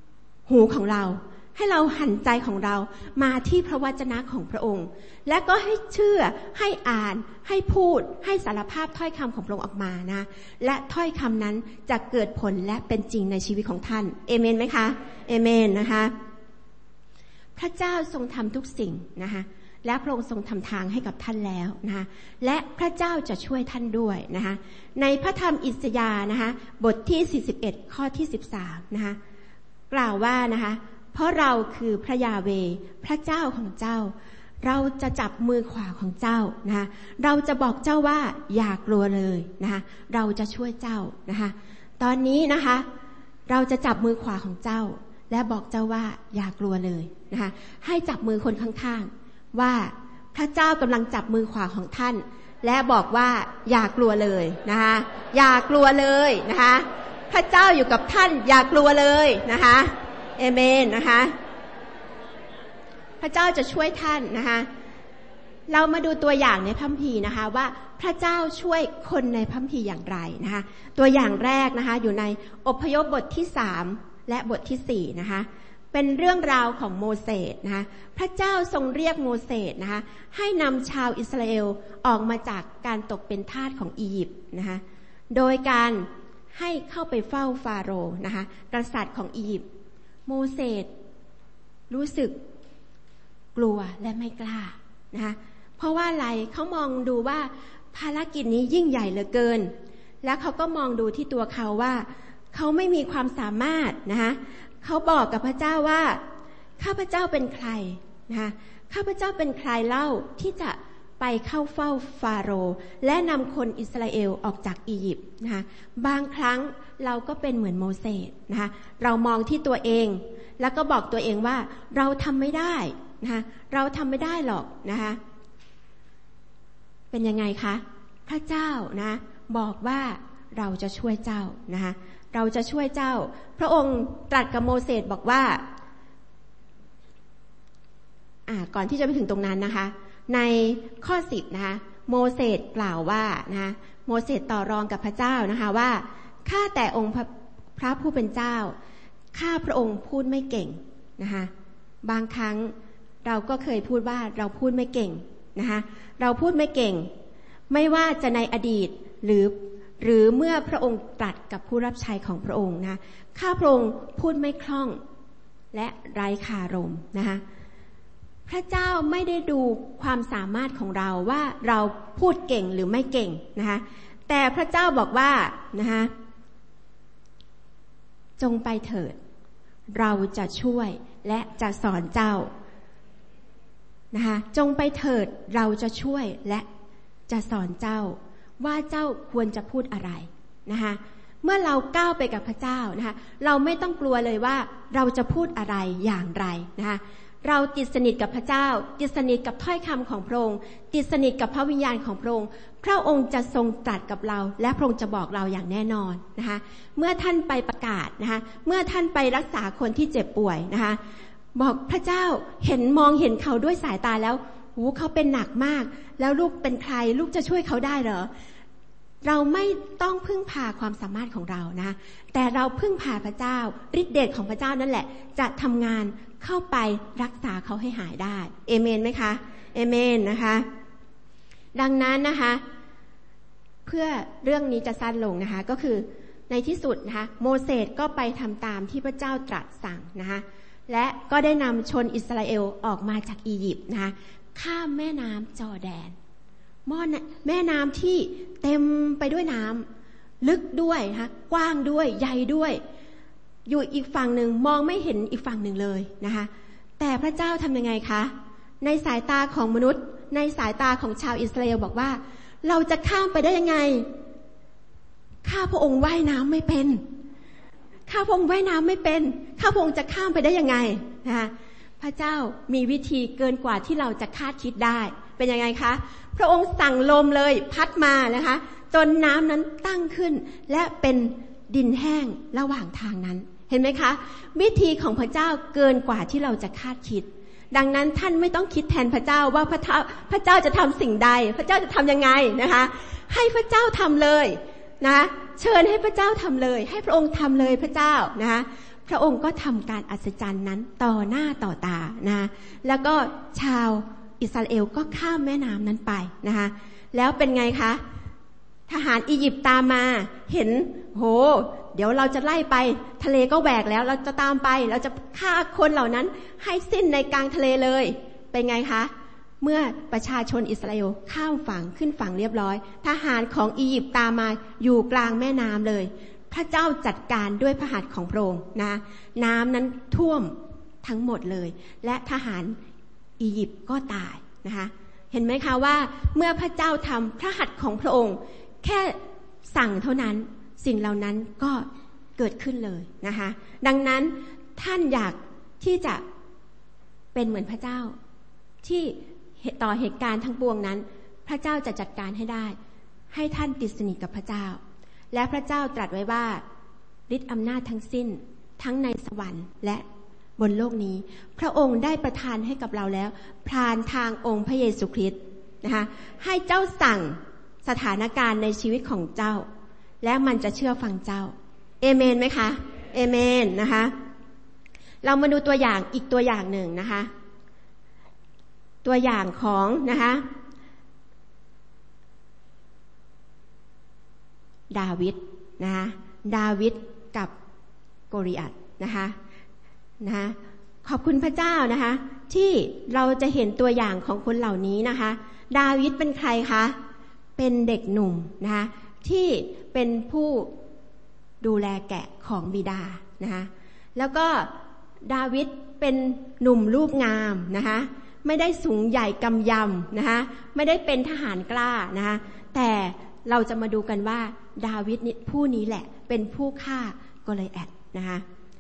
หูของเราให้เราหันใจของเรามาที่พระวจนะของพระองค์และก็ให้เชื่อให้อ่านให้พูดให้สารภาพถ้อยคำของพระองค์ออกมานะและถ้อยคำนั้นจะเกิดผลและเป็นจริงในชีวิตของท่านเอเมนไหมคะเอเมนนะคะพระเจ้าทรงทำทุกสิ่งนะคะและพระองค์ทรงทำทางให้กับท่านแล้วนะคะและพระเจ้าจะช่วยท่านด้วยนะคะในพระธรรมอิสยาห์นะคะบทที่41ข้อที่13นะคะกล่าวว่านะคะเพราะเราคือพระยาเวห์พระเจ้าของเจ้าเราจะจับมือขวาของเจ้านะคะเราจะบอกเจ้าว่าอย่ากลัวเลยนะคะเราจะช่วยเจ้านะคะตอนนี้นะคะเราจะจับมือขวาของเจ้าและบอกเจ้าว่าอย่ากลัวเลยนะคะให้จับมือคนข้างๆว่าพระเจ้ากำลังจับมือขวาของท่านและบอกว่าอย่ากลัวเลยนะคะอย่ากลัวเลยนะคะพระเจ้าอยู่กับท่านอย่ากลัวเลยนะคะเอเมนนะคะพระเจ้าจะช่วยท่านนะคะเรามาดูตัวอย่างในพระคัมภีร์นะคะว่าพระเจ้าช่วยคนในพระคัมภีร์อย่างไรนะคะตัวอย่างแรกนะคะอยู่ในอพยพบทที่3และบทที่4นะคะเป็นเรื่องราวของโมเสสนะคะพระเจ้าทรงเรียกโมเสสนะคะให้นำชาวอิสราเอลออกมาจากการตกเป็นทาสของอียิปต์นะคะโดยการให้เข้าไปเฝ้าฟาโรห์นะคะกษัตริย์ของอียิปต์โมเสสรู้สึกกลัวและไม่กล้านะคะเพราะว่าอะไรเขามองดูว่าภารกิจนี้ยิ่งใหญ่เหลือเกินแล้วเขาก็มองดูที่ตัวเขาว่าเขาไม่มีความสามารถนะคะเขาบอกกับพระเจ้าว่าข้าพเจ้าเป็นใครนะคะข้าพเจ้าเป็นใครเล่าที่จะไปเข้าเฝ้าฟาโรห์และนำคนอิสราเอลออกจากอียิปต์นะคะบางครั้งเราก็เป็นเหมือนโมเสสนะคะเรามองที่ตัวเองแล้วก็บอกตัวเองว่าเราทำไม่ได้นะคะเราทำไม่ได้หรอกนะคะเป็นยังไงคะพระเจ้านะบอกว่าเราจะช่วยเจ้านะคะเราจะช่วยเจ้าพระองค์ตรัสกับโมเสสบอกว่าก่อนที่จะไปถึงตรงนั้นนะคะในข้อ10นะคะโมเสสกล่าวว่านะคะโมเสสต่อรองกับพระเจ้านะคะว่าข้าแต่องค์พระผู้เป็นเจ้าข้าพระองค์พูดไม่เก่งนะคะบางครั้งเราก็เคยพูดว่าเราพูดไม่เก่งนะคะเราพูดไม่เก่งไม่ว่าจะในอดีตหรือเมื่อพระองค์ตรัสกับผู้รับใช้ของพระองค์นะข้าพระองค์พูดไม่คล่องและไร้คารมนะคะพระเจ้าไม่ได้ดูความสามารถของเราว่าเราพูดเก่งหรือไม่เก่งนะคะแต่พระเจ้าบอกว่านะคะจงไปเถิดเราจะช่วยและจะสอนเจ้านะคะจงไปเถิดเราจะช่วยและจะสอนเจ้าว่าเจ้าควรจะพูดอะไรนะคะเมื่อเราก้าวไปกับพระเจ้านะคะเราไม่ต้องกลัวเลยว่าเราจะพูดอะไรอย่างไรนะคะเราติดสนิทกับพระเจ้าติดสนิทกับถ้อยคำของพระองค์ติดสนิทกับพระวิญญาณของพระองค์พระองค์จะทรงตรัสกับเราและพระองค์จะบอกเราอย่างแน่นอนนะคะเมื่อท่านไปประกาศนะคะเมื่อท่านไปรักษาคนที่เจ็บป่วยนะคะบอกพระเจ้ามองเห็นเขาด้วยสายตาแล้วเขาเป็นหนักมากแล้วลูกเป็นใครลูกจะช่วยเขาได้เหรอเราไม่ต้องพึ่งพาความสามารถของเรานะแต่เราพึ่งพาพระเจ้าฤทธิ์เดชของพระเจ้านั่นแหละจะทำงานเข้าไปรักษาเขาให้หายได้เอเมนไหมคะเอเมนนะคะดังนั้นนะคะเพื่อเรื่องนี้จะสั้นลงนะคะก็คือในที่สุดนะคะโมเสสก็ไปทำตามที่พระเจ้าตรัสสั่งนะคะและก็ได้นำชนอิสราเอลออกมาจากอียิปต์นะคะข้ามแม่น้ำจอร์แดนแม่น้ำที่เต็มไปด้วยน้ำลึกด้วยนะคะกว้างด้วยใหญ่ด้วยอยู่อีกฝั่งหนึ่งมองไม่เห็นอีกฝั่งหนึ่งเลยนะคะแต่พระเจ้าทำยังไงคะในสายตาของมนุษย์ในสายตาของชาวอิสราเอลบอกว่าเราจะข้ามไปได้ยังไงข้าพระองค์ว่ายน้ำไม่เป็นข้าพระองค์ว่ายน้ำไม่เป็นข้าพระองค์จะข้ามไปได้ยังไงนะคะพระเจ้ามีวิธีเกินกว่าที่เราจะคาดคิดได้เป็นยังไงคะพระองค์สั่งลมเลยพัดมานะคะจนน้ำนั้นตั้งขึ้นและเป็นดินแห้งระหว่างทางนั้นเห็นไหมคะวิธีของพระเจ้าเกินกว่าที่เราจะคาดคิดดังนั้นท่านไม่ต้องคิดแทนพระเจ้าว่าพระเจ้าจะทำสิ่งใดพระเจ้าจะทำยังไงนะคะให้พระเจ้าทำเลยนะเชิญให้พระเจ้าทำเลยให้พระองค์ทำเลยพระเจ้านะคะพระองค์ก็ทำการอัศจรรย์นั้นต่อหน้าต่อตานะแล้วก็ชาวอิสราเอลก็ข้ามแม่น้ำนั้นไปนะคะแล้วเป็นไงคะทหารอียิปต์ตามมาเห็นโหเดี๋ยวเราจะไล่ไปทะเลก็แหวกแล้วเราจะตามไปเราจะฆ่าคนเหล่านั้นให้สิ้นในกลางทะเลเลยเป็นไงคะเมื่อประชาชนอิสราเอลข้ามฝั่งขึ้นฝั่งเรียบร้อยทหารของอียิปต์ตามมาอยู่กลางแม่น้ำเลยพระเจ้าจัดการด้วยพระหัตถ์ของพระองค์นะน้ำนั้นท่วมทั้งหมดเลยและทหารอียิปต์ก็ตายนะคะเห็นไหมคะว่าเมื่อพระเจ้าทำพระหัตถ์ของพระองค์แค่สั่งเท่านั้นสิ่งเหล่านั้นก็เกิดขึ้นเลยนะคะดังนั้นท่านอยากที่จะเป็นเหมือนพระเจ้าที่ต่อเหตุการณ์ทั้งปวงนั้นพระเจ้าจะจัดการให้ได้ให้ท่านติดสนิทกับพระเจ้าและพระเจ้าตรัสไว้ว่าฤทธิ์อำนาจทั้งสิ้นทั้งในสวรรค์และบนโลกนี้พระองค์ได้ประทานให้กับเราแล้วผ่านทางองค์พระเยซูคริสต์นะคะให้เจ้าสั่งสถานการณ์ในชีวิตของเจ้าและมันจะเชื่อฟังเจ้าเอเมนไหมคะเอเมนนะคะเรามาดูตัวอย่างอีกตัวอย่างหนึ่งนะคะตัวอย่างของนะคะดาวิดนะคะดาวิดกับโกลิอัทนะคะขอบคุณพระเจ้านะคะที่เราจะเห็นตัวอย่างของคนเหล่านี้นะคะดาวิดเป็นใครคะเป็นเด็กหนุ่มนะคะที่เป็นผู้ดูแลแกะของบิดานะคะแล้วก็ดาวิดเป็นหนุ่มรูปงามนะคะไม่ได้สูงใหญ่กำยำนะคะไม่ได้เป็นทหารกล้านะคะแต่เราจะมาดูกันว่าดาวิดผู้นี้แหละเป็นผู้ฆ่าโกลิอัทนะคะ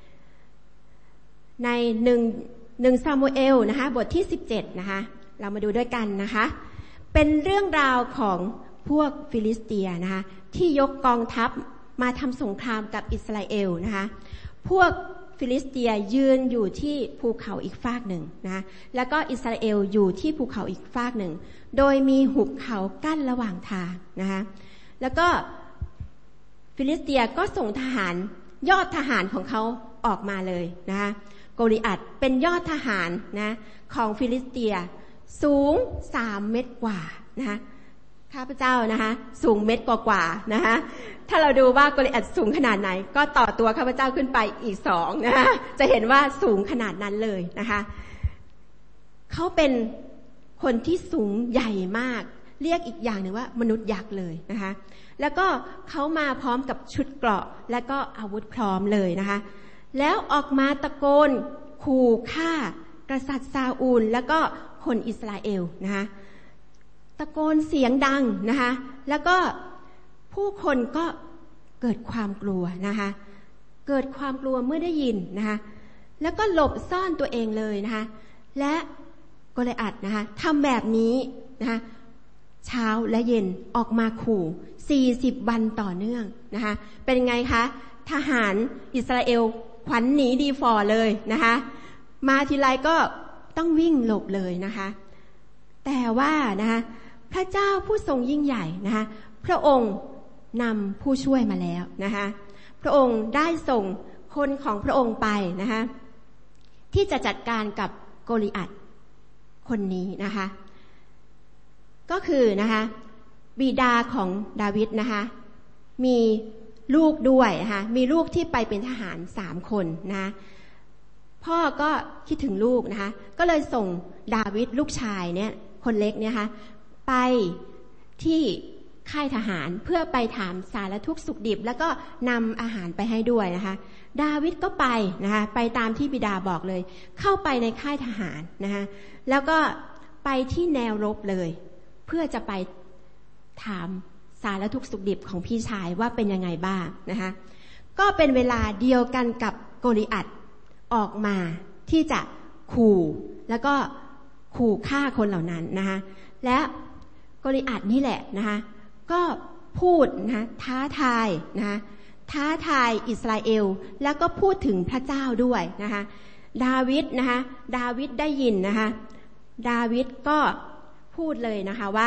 ในหนึ่งซามูเอลนะคะบทที่17นะคะเรามาดูด้วยกันนะคะเป็นเรื่องราวของพวกฟิลิสเตียนะคะที่ยกกองทัพมาทำสงครามกับอิสราเอลนะคะพวกฟิลิสเตียยืนอยู่ที่ภูเขาอีกฟากหนึ่งนะแล้วก็อิสราเอลอยู่ที่ภูเขาอีกฟากหนึ่งโดยมีหุบเขากั้นระหว่างทางนะคะแล้วก็ฟิลิสเตียก็ส่งทหารยอดทหารของเขาออกมาเลยนะคะโกลิอัทเป็นยอดทหารนะของฟิลิสเตียสูง3 เมตรกว่านะคะข้าพเจ้านะคะสูง1 เมตรกว่าๆนะคะถ้าเราดูว่าโกลิอัทสูงขนาดไหนก็ต่อตัวข้าพเจ้าขึ้นไปอีก2นะคะจะเห็นว่าสูงขนาดนั้นเลยนะคะเขาเป็นคนที่สูงใหญ่มากเรียกอีกอย่างหนึ่งว่ามนุษย์ยักษ์เลยนะคะแล้วก็เขามาพร้อมกับชุดเกราะและก็อาวุธพร้อมเลยนะคะแล้วออกมาตะโกนขู่ฆ่ากษัตริย์ซาอูลแล้วก็คนอิสราเอลนะคะตะโกนเสียงดังนะคะแล้วก็ผู้คนก็เกิดความกลัวนะคะเกิดความกลัวเมื่อได้ยินนะคะแล้วก็หลบซ่อนตัวเองเลยนะคะและโกลิอัทนะคะทำแบบนี้นะคะเช้าและเย็นออกมาขู่40 วันต่อเนื่องนะคะเป็นไงคะทหารอิสราเอลขวัญหนีดีฟอเลยนะคะมาทีไรก็ต้องวิ่งหลบเลยนะคะแต่ว่านะคะพระเจ้าผู้ทรงยิ่งใหญ่นะคะพระองค์นำผู้ช่วยมาแล้วนะคะพระองค์ได้ส่งคนของพระองค์ไปนะคะที่จะจัดการกับโกลิอัทคนนี้นะคะก็คือนะคะบิดาของดาวิดนะคะมีลูกด้วยนะคะมีลูกที่ไปเป็นทหาร3 คนนะพ่อก็คิดถึงลูกนะคะก็เลยส่งดาวิดลูกชายเนี่ยคนเล็กเนี่ยค่ะไปที่ค่ายทหารเพื่อไปถามสารทุกข์สุขดิบแล้วก็นำอาหารไปให้ด้วยนะคะดาวิดก็ไปนะคะไปตามที่บิดาบอกเลยเข้าไปในค่ายทหารนะคะแล้วก็ไปที่แนวรบเลยเพื่อจะไปถามสารทุกข์สุขดิบของพี่ชายว่าเป็นยังไงบ้างนะคะก็เป็นเวลาเดียวกันกับโกลิอัทออกมาที่จะขู่แล้วก็ขู่ฆ่าคนเหล่านั้นนะคะและโกลิอัทนี่แหละนะคะก็พูดนะท้าทายนะคะท้าทายอิสราเอลแล้วก็พูดถึงพระเจ้าด้วยนะคะดาวิดนะคะดาวิดได้ยินนะคะดาวิดก็พูดเลยนะคะว่า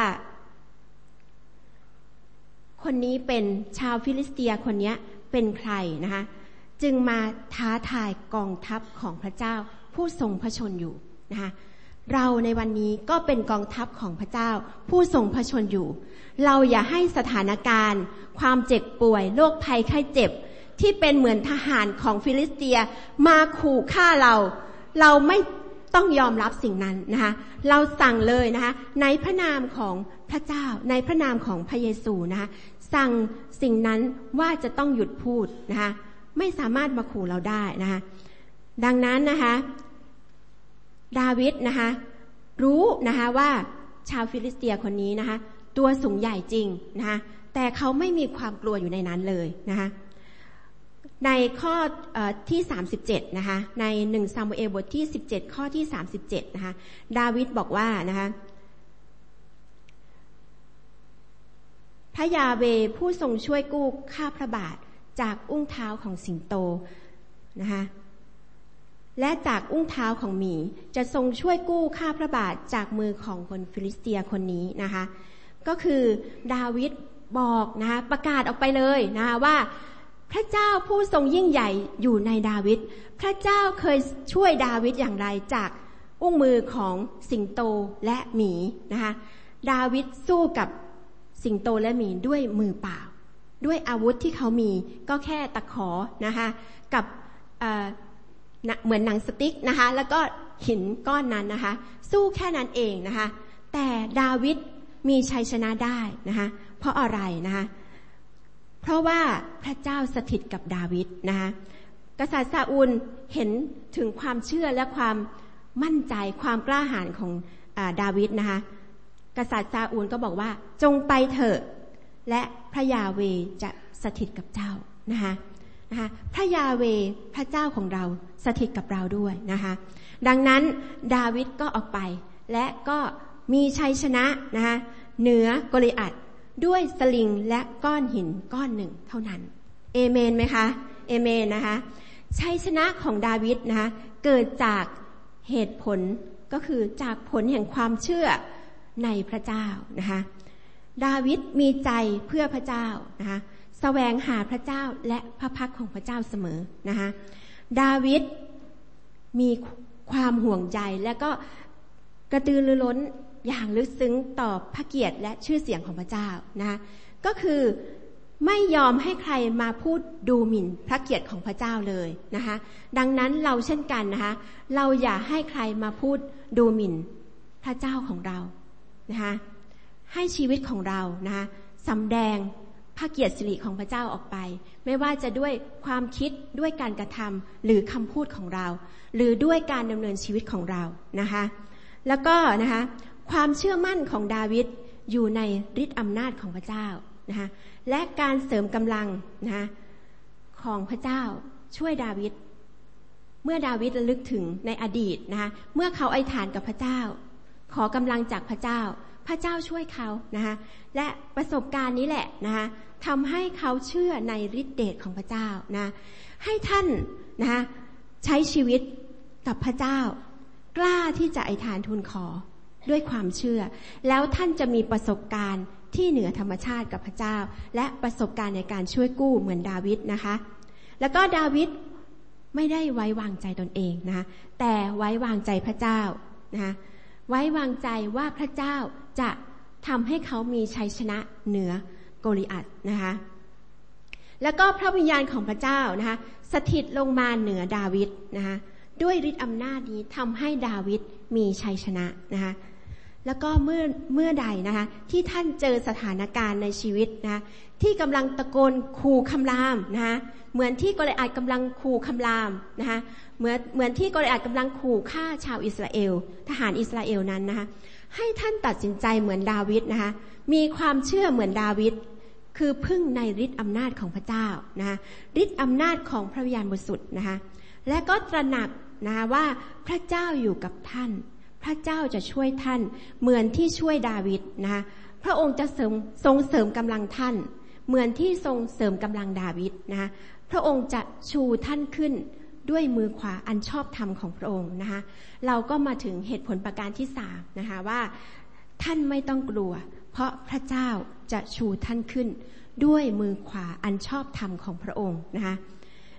คนนี้เป็นชาวฟิลิสเตียคนนี้เป็นใครนะคะจึงมาท้าทายกองทัพของพระเจ้าผู้ทรงพระชนอยู่นะคะเราในวันนี้ก็เป็นกองทัพของพระเจ้าผู้ทรงพระชนอยู่เราอย่าให้สถานการณ์ความเจ็บป่วยโรคภัยไข้เจ็บที่เป็นเหมือนทหารของฟิลิสเตียมาขู่ฆ่าเราไม่ต้องยอมรับสิ่งนั้นนะคะเราสั่งเลยนะคะในพระนามของพระเจ้าในพระนามของพระเยซูนะคะสั่งสิ่งนั้นว่าจะต้องหยุดพูดนะคะไม่สามารถมาขู่เราได้นะคะดังนั้นนะคะดาวิดนะคะรู้นะคะว่าชาวฟิลิสเตียคนนี้นะคะตัวสูงใหญ่จริงนะคะแต่เขาไม่มีความกลัวอยู่ในนั้นเลยนะคะในข้อที่37นะคะใน1ซามูเอลบทที่17ข้อที่37นะคะดาวิดบอกว่านะคะพระยาเวห์ผู้ทรงช่วยกู้ข้าพระบาทจากอุ้งเท้าของสิงโตนะคะและจากอุ้งเท้าของหมีจะทรงช่วยกู้ข้าพระบาทจากมือของคนฟิลิสเตียคนนี้นะคะก็คือดาวิดบอกนะคะประกาศออกไปเลยนะคะว่าพระเจ้าผู้ทรงยิ่งใหญ่อยู่ในดาวิดพระเจ้าเคยช่วยดาวิดอย่างไรจากอุ้งมือของสิงโตและหมีนะคะดาวิดสู้กับสิงโตและหมีด้วยมือเปล่าด้วยอาวุธที่เขามีก็แค่ตะขอนะคะกับเหมือนหนังสติ๊กนะคะแล้วก็หินก้อนนั้นนะคะสู้แค่นั้นเองนะคะแต่ดาวิดมีชัยชนะได้นะคะเพราะอะไรนะคะเพราะว่าพระเจ้าสถิตกับดาวิดนะคะกษัตริย์ซาอูลเห็นถึงความเชื่อและความมั่นใจความกล้าหาญของดาวิดนะคะกษัตริย์ซาอูลก็บอกว่าจงไปเถอะและพระยาเวห์จะสถิตกับเจ้านะคะพระยาเวห์พระเจ้าของเราสถิตกับเราด้วยนะคะดังนั้นดาวิดก็ออกไปและก็มีชัยชนะนะคะเหนือโกลิอัทด้วยสลิงและก้อนหินก้อนหนึ่งเท่านั้นเอเมนไหมคะเอเมนนะคะชัยชนะของดาวิดนะคะเกิดจากเหตุผลก็คือจากผลแห่งความเชื่อในพระเจ้านะคะดาวิดมีใจเพื่อพระเจ้านะคะแสวงหาพระเจ้าและพระพักของพระเจ้าเสมอนะคะดาวิดมีความห่วงใยและก็กระตือรือร้นอย่างลึกซึ้งต่อพระเกียรติและชื่อเสียงของพระเจ้านะคะก็คือไม่ยอมให้ใครมาพูดดูหมิ่นพระเกียรติของพระเจ้าเลยนะคะดังนั้นเราเช่นกันนะคะเราอย่าให้ใครมาพูดดูหมิ่นพระเจ้าของเรานะคะให้ชีวิตของเรานะคะสำแดงพระเกียรติสิริของพระเจ้าออกไปไม่ว่าจะด้วยความคิดด้วยการกระทำหรือคำพูดของเราหรือด้วยการดำเนินชีวิตของเรานะคะแล้วก็นะคะความเชื่อมั่นของดาวิดอยู่ในฤทธิ์อำนาจของพระเจ้านะคะและการเสริมกำลังนะคะของพระเจ้าช่วยดาวิดเมื่อดาวิดระลึกถึงในอดีตนะคะเมื่อเขาอธิษฐานกับพระเจ้าขอกำลังจากพระเจ้าพระเจ้าช่วยเขานะคะและประสบการณ์นี้แหละนะคะทำให้เขาเชื่อในฤทธิ์เดชของพระเจ้านะให้ท่านนะคะใช้ชีวิตกับพระเจ้ากล้าที่จะอธิษฐานทูลขอด้วยความเชื่อแล้วท่านจะมีประสบการณ์ที่เหนือธรรมชาติกับพระเจ้าและประสบการณ์ในการช่วยกู้เหมือนดาวิดนะคะแล้วก็ดาวิดไม่ได้ไว้วางใจตนเองนะคะแต่ไว้วางใจพระเจ้านะคะไว้วางใจว่าพระเจ้าจะทำให้เขามีชัยชนะเหนือโกลิอัทนะคะแล้วก็พระวิญญาณของพระเจ้านะคะสถิตลงมาเหนือดาวิดนะคะด้วยฤทธิ์อำนาจนี้ทำให้ดาวิดมีชัยชนะนะคะแล้วก็เมื่อใดนะคะที่ท่านเจอสถานการณ์ในชีวิตนะคะที่กำลังตะโกนขู่คำรามนะคะเหมือนที่โกลิอัทกำลังขู่คำรามนะคะเหมือนที่โกลิอัทกำลังขู่ฆ่าชาวอิสราเอลทหารอิสราเอลนั้นนะคะให้ท่านตัดสินใจเหมือนดาวิดนะคะมีความเชื่อเหมือนดาวิดคือพึ่งในฤทธิ์อำนาจของพระเจ้านะคะฤทธิ์อำนาจของพระวิญญาณบริสุทธิ์นะคะและก็ตระหนักนะคะว่าพระเจ้าอยู่กับท่านพระเจ้าจะช่วยท่านเหมือนที่ช่วยดาวิดนะคะพระองค์จะทรงเสริมกำลังท่านเหมือนที่ทรงเสริมกำลังดาวิดนะคะพระองค์จะชูท่านขึ้นด้วยมือขวาอันชอบธรรมของพระองค์นะคะเราก็มาถึงเหตุผลประการที่3นะคะว่าท่านไม่ต้องกลัวเพราะพระเจ้าจะชูท่านขึ้นด้วยมือขวาอันชอบธรรมของพระองค์นะคะ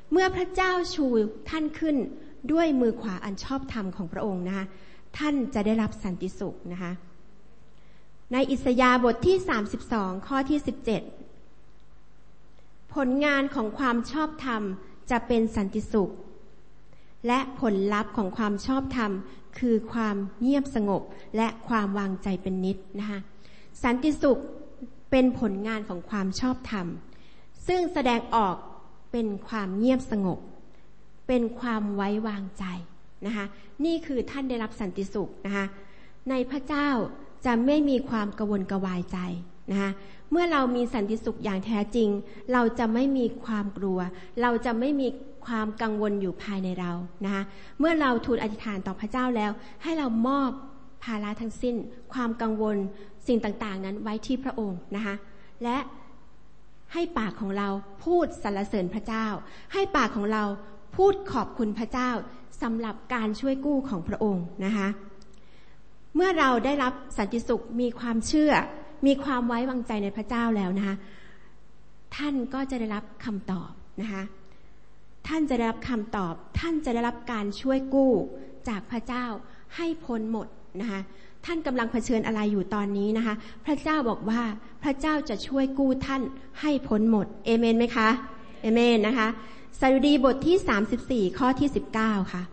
เมื่อพระเจ้าชูท่านขึ้นด้วยมือขวาอันชอบธรรมของพระองค์นะคะท่านจะได้รับสันติสุขนะคะในอิสยาห์บทที่32ข้อที่17ผลงานของความชอบธรรมจะเป็นสันติสุขและผลลัพธ์ของความชอบธรรมคือความเงียบสงบและความวางใจเป็นนิจนะคะสันติสุขเป็นผลงานของความชอบธรรมซึ่งแสดงออกเป็นความเงียบสงบเป็นความไว้วางใจนะคะนี่คือท่านได้รับสันติสุขนะคะในพระเจ้าจะไม่มีความกระวนกระวายใจนะคะเมื่อเรามีสันติสุขอย่างแท้จริงเราจะไม่มีความกลัวเราจะไม่มีความกังวลอยู่ภายในเรานะคะเมื่อเราทูลอธิษฐานต่อพระเจ้าแล้วให้เรามอบภาระทั้งสิ้นความกังวลสิ่งต่างๆนั้นไว้ที่พระองค์นะคะและให้ปากของเราพูดสรรเสริญพระเจ้าให้ปากของเราพูดขอบคุณพระเจ้าสำหรับการช่วยกู้ของพระองค์นะคะเมื่อเราได้รับสันติสุขมีความเชื่อมีความไว้วางใจในพระเจ้าแล้วนะคะท่านก็จะได้รับคำตอบนะคะท่านจะได้รับคำตอบท่านจะได้รับการช่วยกู้จากพระเจ้าให้พ้นหมดนะคะท่านกำลังเผชิญอะไรอยู่ตอนนี้นะคะพระเจ้าบอกว่าพระเจ้าจะช่วยกู้ท่านให้พ้นหมดเอเมนไหมคะเอเมนนะคะสดุดีบทที่34ข้อที่19ค่ะ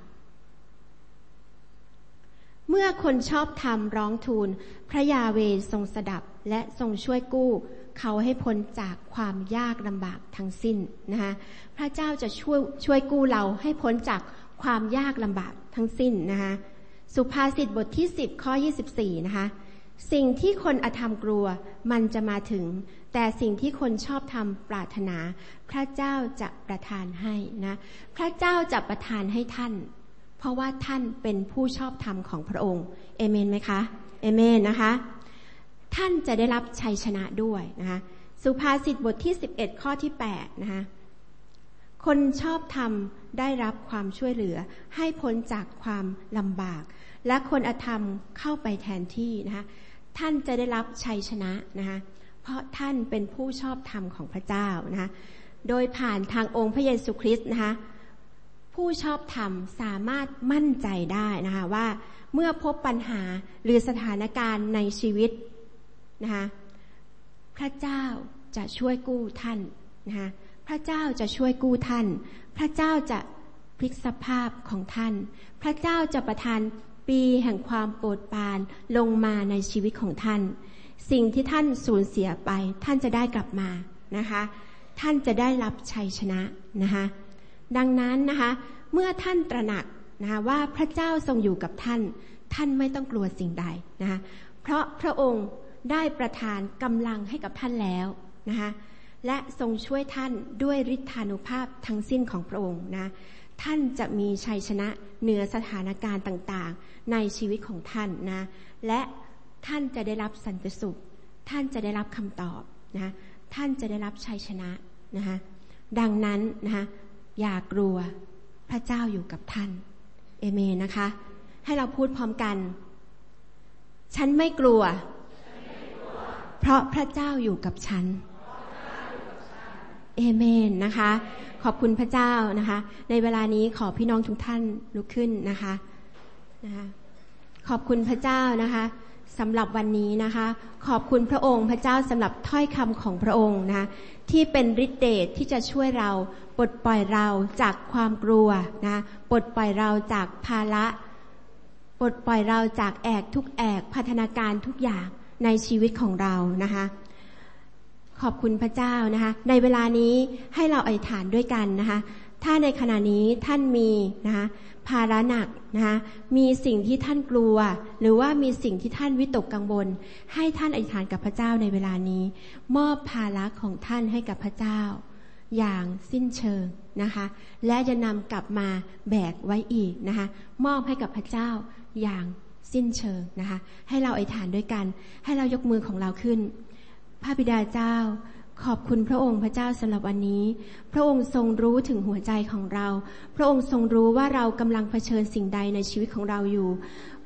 เมื่อคนชอบธรรมร้องทูลพระยาเวห์ทรงสดับและทรงช่วยกู้เขาให้พ้นจากความยากลำบากทั้งสิ้นนะคะพระเจ้าจะช่วยกู้เราให้พ้นจากความยากลำบากทั้งสิ้นนะคะสุภาษิตบทที่10ข้อ24นะคะสิ่งที่คนอธรรมกลัวมันจะมาถึงแต่สิ่งที่คนชอบธรรมปรารถนาพระเจ้าจะประทานให้นะพระเจ้าจะประทานให้ท่านเพราะว่าท่านเป็นผู้ชอบธรรมของพระองค์เอเมนไหมคะเอเมนนะคะท่านจะได้รับชัยชนะด้วยนะคะสุภาษิตบทที่11ข้อที่8นะคะคนชอบธรรมได้รับความช่วยเหลือให้พ้นจากความลำบากและคนอธรรมเข้าไปแทนที่นะคะท่านจะได้รับชัยชนะนะคะเพราะท่านเป็นผู้ชอบธรรมของพระเจ้านะคะโดยผ่านทางองค์พระเยซูคริสต์นะคะผู้ชอบธรรมสามารถมั่นใจได้นะคะว่าเมื่อพบปัญหาหรือสถานการณ์ในชีวิตนะคะพระเจ้าจะช่วยกู้ท่านนะคะพระเจ้าจะช่วยกู้ท่านพระเจ้าจะพลิกสภาพของท่านพระเจ้าจะประทานปีแห่งความโปรดปรานลงมาในชีวิตของท่านสิ่งที่ท่านสูญเสียไปท่านจะได้กลับมานะคะท่านจะได้รับชัยชนะนะคะดังนั้นนะคะเมื่อท่านตระหนักนะคะว่าพระเจ้าทรงอยู่กับท่านท่านไม่ต้องกลัวสิ่งใดนะคะเพราะพระองค์ได้ประทานกำลังให้กับท่านแล้วนะคะและทรงช่วยท่านด้วยฤทธานุภาพทั้งสิ้นของพระองค์นะท่านจะมีชัยชนะเหนือสถานการณ์ต่างๆในชีวิตของท่านนะและท่านจะได้รับสันติสุขท่านจะได้รับคำตอบนะท่านจะได้รับชัยชนะนะคะดังนั้นนะคะอย่ากลัวพระเจ้าอยู่กับท่านเอเมนนะคะให้เราพูดพร้อมกันฉันไม่กลัวเพราะพระเจ้าอยู่กับฉันเอเมนนะคะขอบคุณพระเจ้านะคะในเวลานี้ขอพี่น้องทุกท่านลุกขึ้นนะคะขอบคุณพระเจ้านะคะสำหรับวันนี้นะคะขอบคุณพระองค์พระเจ้าสำหรับถ้อยคำของพระองค์นะที่เป็นฤทธิ์เดชที่จะช่วยเราปลดปล่อยเราจากความกลัวนะปลดปล่อยเราจากภาระปลดปล่อยเราจากทุกพัฒนาการทุกอย่างในชีวิตของเรานะคะขอบคุณพระเจ้านะคะในเวลานี้ให้เราอธิษฐานด้วยกันนะคะถ้าในขณะนี้ท่านมีนะคะภาระหนักนะคะมีสิ่งที่ท่านกลัวหรือว่ามีสิ่งที่ท่านวิตกกังวลให้ท่านอธิษฐานกับพระเจ้าในเวลานี้มอบภาระของท่านให้กับพระเจ้าอย่างสิ้นเชิงนะคะและจะนำกลับมาแบกไว้อีกนะคะมอบให้กับพระเจ้าอย่างสิ้นเชิงนะคะให้เราอธิษฐานด้วยกันให้เรายกมือของเราขึ้นพระบิดาเจ้าขอบคุณพระองค์พระเจ้าสำหรับวันนี้พระองค์ทรงรู้ถึงหัวใจของเราพระองค์ทรงรู้ว่าเรากำลังเผชิญสิ่งใดในชีวิตของเราอยู่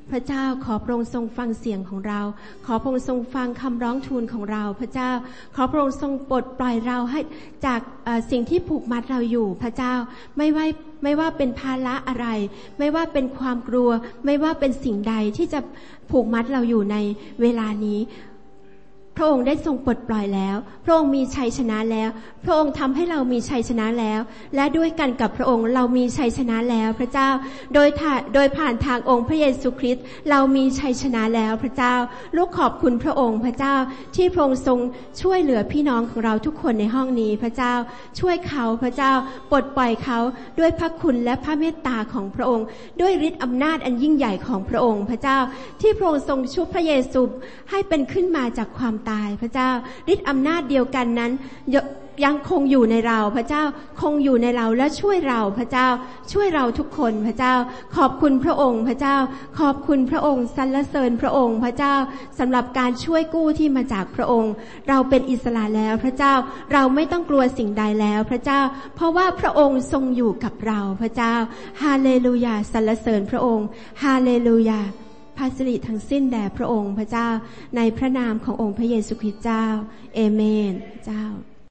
พระเจ้าขอพระองค์ทรงฟังเสียงของเราขอพระองค์ทรงฟังคำร้องทูลของเราพระเจ้าขอพระองค์ทรงปลดปล่อยเราให้จากสิ่งที่ผูกมัดเราอยู่พระเจ้าไม่ว่าเป็นภาระอะไรไม่ว่าเป็นความกลัวไม่ว่าเป็นสิ่งใดที่จะผูกมัดเราอยู่ในเวลานี้พระองค์ได้ทรงปลดปล่อยแล้วพระองค์มีชัยชนะแล้วพระองค์ทำให้เรามีชัยชนะแล้วและด้วยกันกับพระองค์เรามีชัยชนะแล้วพระเจ้าโดยผ่านทางองค์พระเยซูคริสต์เรามีชัยชนะแล้วพระเจ้าลูกขอบคุณพระองค์พระเจ้าที่พระองค์ทรงช่วยเหลือพี่น้องของเราทุกคนในห้องนี้พระเจ้าช่วยเขาพระเจ้าปลดปล่อยเขาด้วยพระคุณและพระเมตตาของพระองค์ด้วยฤทธิ์อำนาจอันยิ่งใหญ่ของพระองค์พระเจ้าที่พระองค์ทรงชุบพระเยซูให้เป็นขึ้นมาจากความตายพระเจ้าฤทธิ์อำนาจเดียวกันนั้นยังคงอยู่ในเราพระเจ้าคงอยู่ในเราและช่วยเราพระเจ้าช่วยเราทุกคนพระเจ้าขอบคุณพระองค์พระเจ้าขอบคุณพระองค์สรรเสริญพระองค์พระเจ้าสำหรับการช่วยกู้ที่มาจากพระองค์เราเป็นอิสระแล้วพระเจ้าเราไม่ต้องกลัวสิ่งใดแล้วพระเจ้าเพราะว่าพระองค์ทรงอยู่กับเราพระเจ้าฮาเลลูยาสรรเสริญพระองค์ฮาเลลูยาพระสิริทั้งสิ้นแด่พระองค์พระเจ้าในพระนามขององค์พระเยซูคริสต์เจ้าเอเมนเจ้า